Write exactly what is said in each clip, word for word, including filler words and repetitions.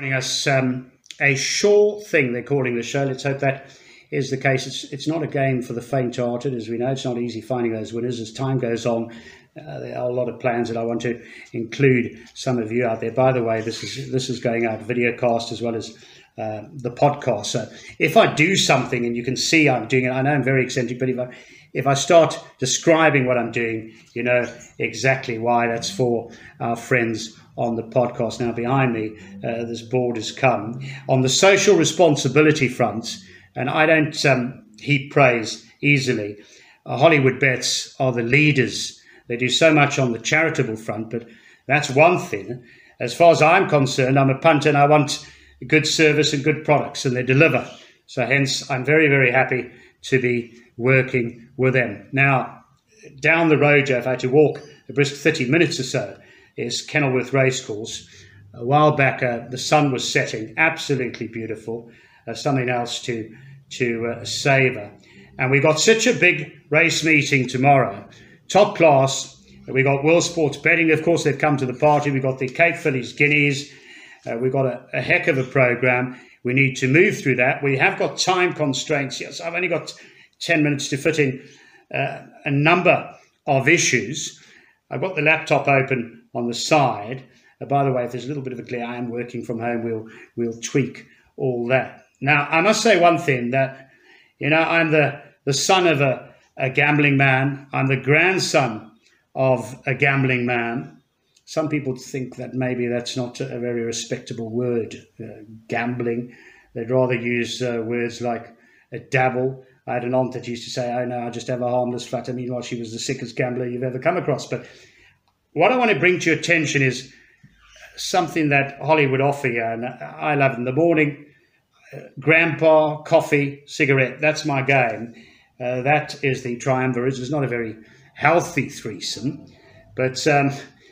Us um, a sure thing, they're calling the show. Let's hope that is the case. It's it's not a game for the faint-hearted, as we know. It's not easy finding those winners as time goes on. Uh, there are a lot of plans that I want to include some of you out there. By the way, this is this is going out video cast as well as uh, the podcast. So if I do something and you can see I'm doing it, I know I'm very eccentric, but if I if I start describing what I'm doing, you know exactly why. That's for our friends on the podcast. Now behind me, uh, this board has come on the social responsibility front, and I don't um, heap praise easily. Uh, Hollywood Bets are the leaders. They do so much on the charitable front, but that's one thing. As far as I'm concerned, I'm a punter and I want good service and good products, and they deliver. So hence, I'm very, very happy to be working with them. Now, down the road, Joe, if I had to walk a brisk thirty minutes or so, is Kenilworth Racecourse. A while back, uh, the sun was setting, absolutely beautiful, uh, something else to, to uh, savour. And we got such a big race meeting tomorrow. Top class. We got World Sports Betting, of course, they've come to the party. We got the Cape Phillies Guineas. Uh, we've got a, a heck of a programme. We need to move through that. We have got time constraints. Yes, I've only got ten minutes to fit in uh, a number of issues. I've got the laptop open on the side. Uh, by the way, if there's a little bit of a glare, I am working from home. We'll we'll tweak all that. Now, I must say one thing, that, you know, I'm the, the son of a a gambling man. I'm the grandson of a gambling man. Some people think that maybe that's not a very respectable word, uh, gambling. They'd rather use uh, words like a dabble. I had an aunt that used to say, oh no, I just have a harmless flutter. Meanwhile, she was the sickest gambler you've ever come across. But what I want to bring to your attention is something that Hollywood offer you, and I love in the morning. Uh, grandpa, coffee, cigarette, that's my game. Uh, that is the triumvirate. It's not a very healthy threesome. But um,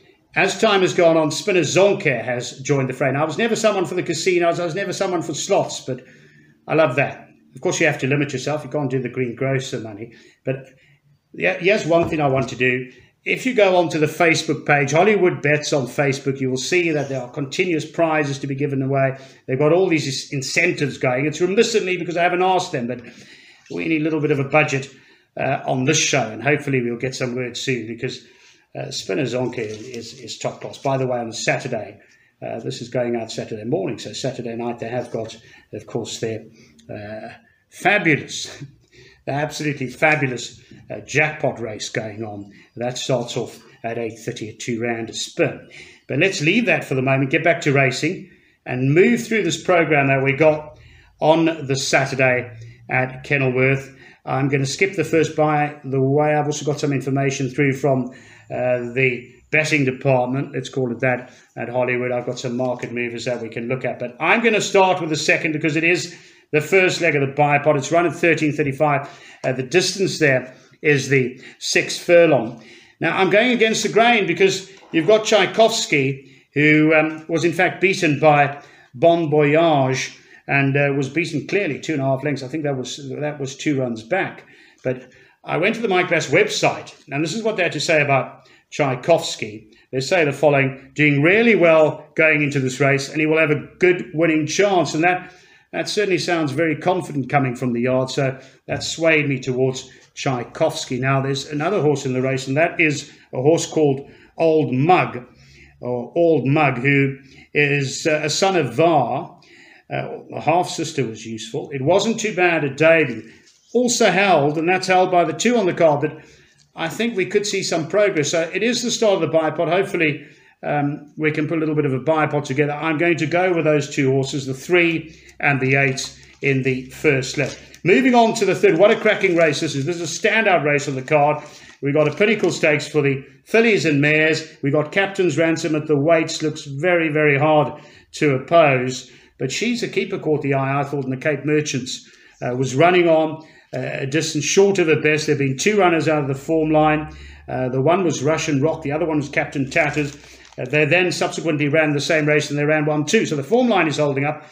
as time has gone on, Spinner Zonke has joined the fray. Now, I was never someone for the casinos. I was never someone for slots, but I love that. Of course, you have to limit yourself. You can't do the green grocer money. But yeah, here's one thing I want to do. If you go onto the Facebook page, Hollywood Bets on Facebook, you will see that there are continuous prizes to be given away. They've got all these incentives going. It's remiss of me because I haven't asked them, but we need a little bit of a budget uh, on this show, and hopefully we'll get some word soon, because uh, Spinner Zonke is, is top class. By the way, on Saturday, uh, this is going out Saturday morning, so Saturday night they have got, of course, their uh, fabulous, absolutely fabulous uh, jackpot race going on. That starts off at eight thirty at two rand a spin. But let's leave that for the moment, get back to racing, and move through this programme that we got on the Saturday at Kenilworth. I'm going to skip the first by the way. I've also got some information through from uh, the betting department, let's call it that, at Hollywood. I've got some market movers that we can look at. But I'm going to start with the second, because it is the first leg of the bipod. It's run at thirteen thirty-five. Uh, the distance there is the six furlong. Now, I'm going against the grain because you've got Tchaikovsky, who um, was in fact beaten by Bon Voyage, and uh, was beaten clearly two and a half lengths. I think that was that was two runs back. But I went to the Mike Bass website, and this is what they had to say about Tchaikovsky. They say the following: doing really well going into this race, and he will have a good winning chance. And that that certainly sounds very confident coming from the yard. So that swayed me towards Tchaikovsky. Now there's another horse in the race, and that is a horse called Old Mug, or Old Mug, who is uh, a son of Var. Uh, the half-sister was useful. It wasn't too bad at debut. Also held, and that's held by the two on the card, but I think we could see some progress. So it is the start of the bipod. Hopefully um, we can put a little bit of a bipod together. I'm going to go with those two horses, the three and the eight, in the first leg. Moving on to the third. What a cracking race this is. This is a standout race on the card. We've got a Pinnacle Stakes for the fillies and mares. We've got Captain's Ransom at the weights. Looks very, very hard to oppose. But she's a keeper, caught the eye, I thought, in the Cape Merchants. Uh, was running on uh, a distance short of her best. There have been two runners out of the form line. Uh, the one was Russian Rock. The other one was Captain Tatters. Uh, they then subsequently ran the same race, and they ran one two. So the form line is holding up.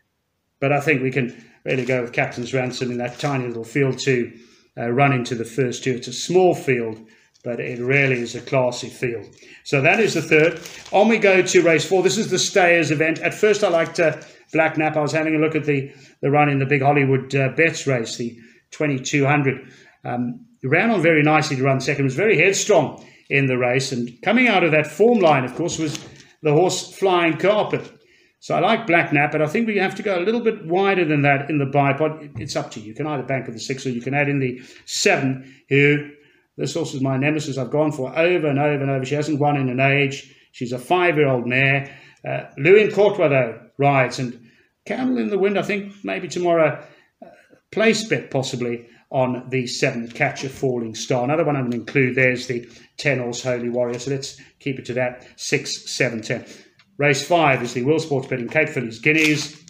But I think we can really go with Captain's Ransom in that tiny little field to uh, run into the first two. It's a small field, but it really is a classy field. So that is the third. On we go to race four. This is the Stayers event. At first I liked uh, Black Nap. I was having a look at the, the run in the Big Hollywood uh, Bets race, the twenty-two hundred. Um, ran on very nicely to run second. Was very headstrong in the race. And coming out of that form line, of course, was the horse Flying Carpet. So I like Black Nap, but I think we have to go a little bit wider than that in the bipod. It's up to you. You can either bank with the six or you can add in the seven, who, this horse is my nemesis. I've gone for over and over and over. She hasn't won in an age. She's a five-year-old mare. Uh, Lewin Courtois, though, rides. And Candle in the Wind, I think maybe tomorrow, uh, place bet possibly on the seven, Catch a Falling Star. Another one I'm going to include, there's the ten horse Holy Warrior. So let's keep it to that, six, seven, ten. Race five is the Will Sports Betting Cape Phillies Guineas.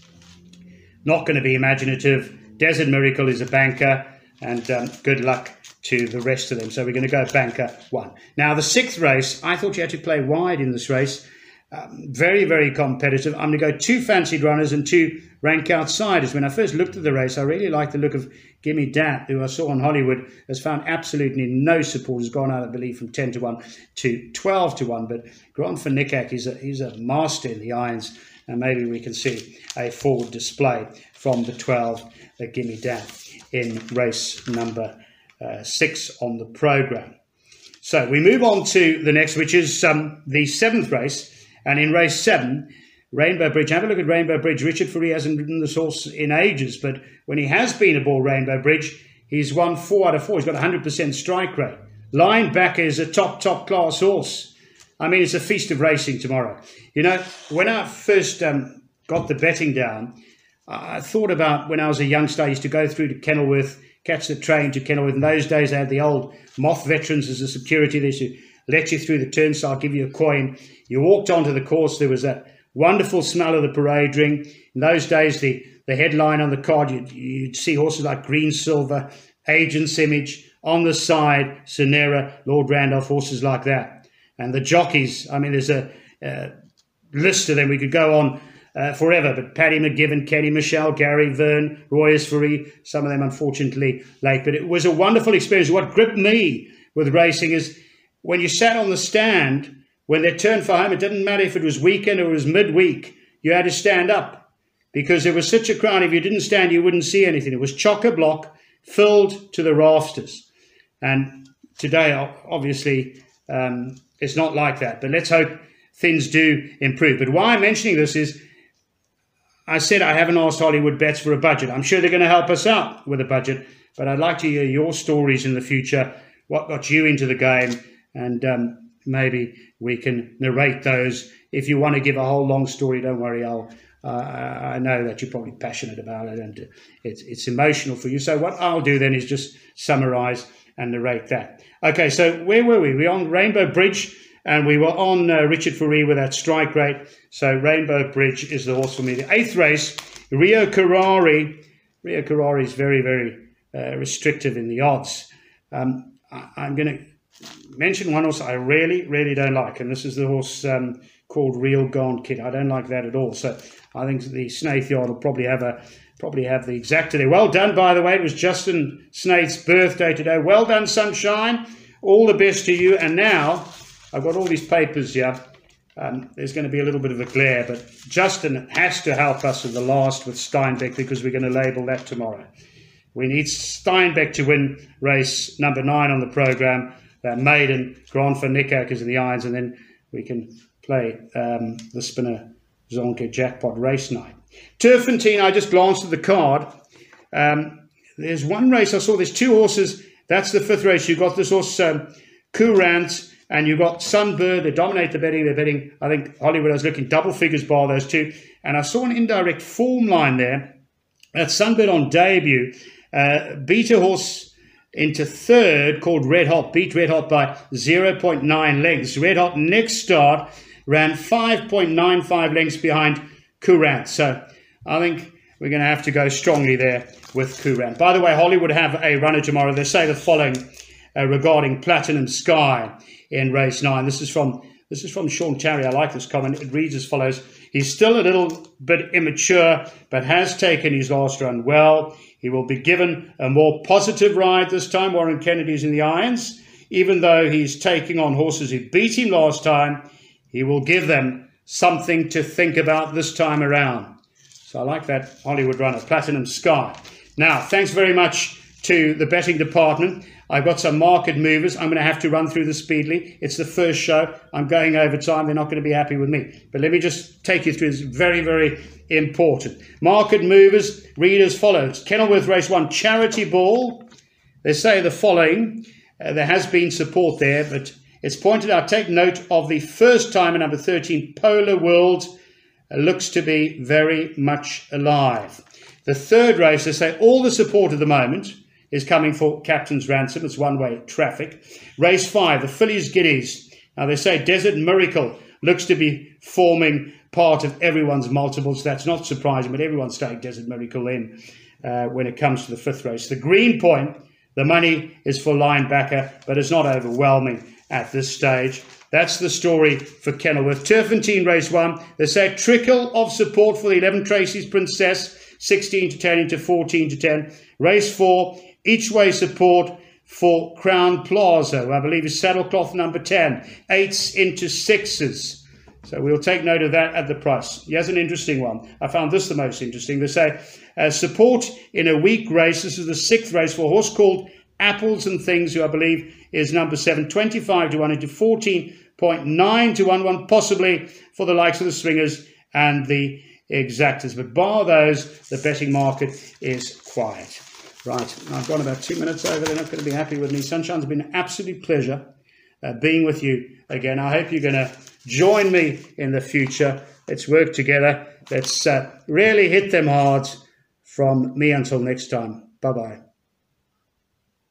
Not going to be imaginative. Desert Miracle is a banker, and um, good luck to the rest of them. So we're going to go banker one. Now, the sixth race, I thought you had to play wide in this race. Um, very, very competitive. I'm going to go two fancied runners and two rank outsiders. When I first looked at the race, I really liked the look of Gimme Dat, who I saw on Hollywood, has found absolutely no support. Has gone out, I believe, from ten to one to twelve to one. But Grand Finnickak, he's a, he's a master in the irons, and maybe we can see a forward display from the twelve, uh, Gimme Dat, in race number uh, six on the programme. So we move on to the next, which is um, the seventh race. And in race seven, Rainbow Bridge. Have a look at Rainbow Bridge. Richard Fourie hasn't ridden this horse in ages, but when he has been aboard Rainbow Bridge, he's won four out of four. He's got a one hundred percent strike rate. Linebacker is a top, top class horse. I mean, it's a feast of racing tomorrow. You know, when I first um, got the betting down, I thought about when I was a youngster, I used to go through to Kenilworth, catch the train to Kenilworth. In those days, they had the old Moth veterans as a security. They used to let you through the turnstile, give you a coin. You walked onto the course. There was a wonderful smell of the parade ring. In those days, the, the headline on the card, you'd, you'd see horses like Green Silver, Agent's Image, on the side, Sonera, Lord Randolph, horses like that. And the jockeys, I mean, there's a, a list of them. We could go on uh, forever, but Paddy McGiven, Kenny Michelle, Gary Verne, Roy Fourie, some of them unfortunately late. But it was a wonderful experience. What gripped me with racing is when you sat on the stand, when they turned for home, it didn't matter if it was weekend or it was midweek, you had to stand up because there was such a crowd. If you didn't stand, you wouldn't see anything. It was chock-a-block, filled to the rafters. And today, obviously, um, it's not like that. But let's hope things do improve. But why I'm mentioning this is, I said I haven't asked Hollywood Bets for a budget. I'm sure they're going to help us out with a budget. But I'd like to hear your stories in the future, what got you into the game, and um, maybe we can narrate those. If you want to give a whole long story, don't worry. I'll. Uh, I know that you're probably passionate about it, and it's it's emotional for you. So what I'll do then is just summarise and narrate that. Okay, so where were we? We were on Rainbow Bridge, and we were on uh, Richard Fourie with that strike rate. So Rainbow Bridge is the horse for me. The eighth race, Rio Carrari. Rio Carrari is very, very uh, restrictive in the odds. Um, I, I'm going to mention one horse I really, really don't like, and this is the horse um, called Real Gaunt Kid. I don't like that at all. So I think the Snaith Yard will probably have a probably have the exacta there. Well done, by the way. It was Justin Snaith's birthday today. Well done, Sunshine. All the best to you. And now I've got all these papers here. Um, there's going to be a little bit of a glare, but Justin has to help us with the last with Steinbeck because we're going to label that tomorrow. We need Steinbeck to win race number nine on the programme. That maiden, Grand Finnickak is in the irons, and then we can play um, the Spinner Zonke jackpot race night. Turfentine, I just glanced at the card. Um, there's one race I saw. There's two horses. That's the fifth race. You've got this horse, um, Courant, and you've got Sunbird. They dominate the betting. They're betting, I think, Hollywood, I was looking, double figures bar those two. And I saw an indirect form line there. That's Sunbird on debut. Uh, beat a horse into third called Red Hot, beat Red Hot by zero point nine lengths. Red Hot next start ran five point nine five lengths behind Courant. So I think we're going to have to go strongly there with Courant. By the way, Hollywood have a runner tomorrow. They say the following uh, regarding Platinum Sky in race nine. This is from this is from Sean Terry. I like this comment. It reads as follows. He's still a little bit immature, but has taken his last run well. He will be given a more positive ride this time. Warren Kennedy's in the irons. even though he's taking on horses who beat him last time, he will give them something to think about this time around. So I like that Hollywood runner, Platinum Sky. Now, thanks very much to the betting department. I've got some market movers. I'm going to have to run through this speedily. It's the first show. I'm going over time. They're not going to be happy with me. But let me just take you through. It's very, very important. Market movers read as follows. Kenilworth Race one, Charity Ball. They say the following. Uh, there has been support there, but it's pointed out, take note of the first timer, number thirteen, Polar World. Uh, looks to be very much alive. The third race, they say all the support at the moment is coming for Captain's Ransom. It's one-way traffic. Race five, the Fillies Giddies. Now, they say Desert Miracle looks to be forming part of everyone's multiples. That's not surprising, but everyone's staying Desert Miracle in uh, when it comes to the fifth race. The Green Point, the money is for Linebacker, but it's not overwhelming at this stage. That's the story for Kenilworth. Turfentine Race one, they say trickle of support for the eleven Tracy's Princess, sixteen to ten into fourteen to ten. Race four, each way support for Crown Plaza, who I believe is saddlecloth number ten. Eights into sixes. So we'll take note of that at the price. Here's an interesting one. I found this the most interesting. They say uh, support in a weak race. This is the sixth race for a horse called Apples and Things, who I believe is number seven. twenty-five to one into fourteen point nine to one. One possibly for the likes of the Swingers and the Exactors. But bar those, the betting market is quiet. Right, I've gone about two minutes over. They're not going to be happy with me. Sunshine's been an absolute pleasure uh, being with you again. I hope you're going to join me in the future. Let's work together. Let's uh, really hit them hard. From me until next time. Bye-bye.